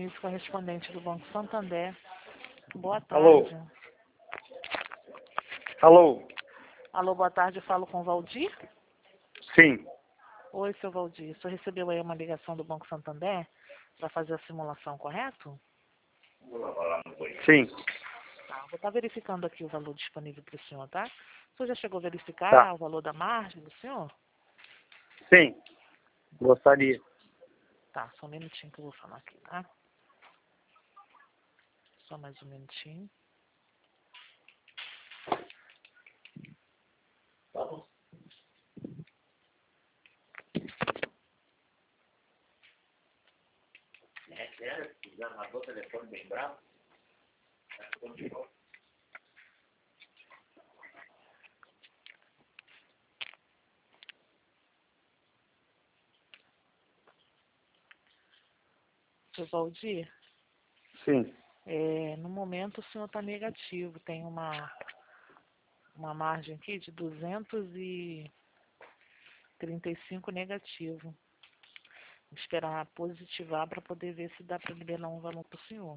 Dionísio, correspondente do Banco Santander. Boa Alô? tarde. Alô? Alô, boa tarde, eu falo com o Valdir? Sim. Oi, seu Valdir. O senhor recebeu aí uma ligação do Banco Santander para fazer a simulação, correto? Sim. Tá, vou estar verificando aqui o valor disponível para o senhor, tá? O senhor já chegou a verificar Tá. o valor da margem do senhor? Sim. Gostaria. Tá, só um minutinho que eu vou falar aqui, tá? Só mais um minutinho. Seu Valdir, Sim. no momento o senhor está negativo. Tem uma margem aqui de 235 negativo. Vou esperar positivar para poder ver se dá para liberar um valor para o senhor.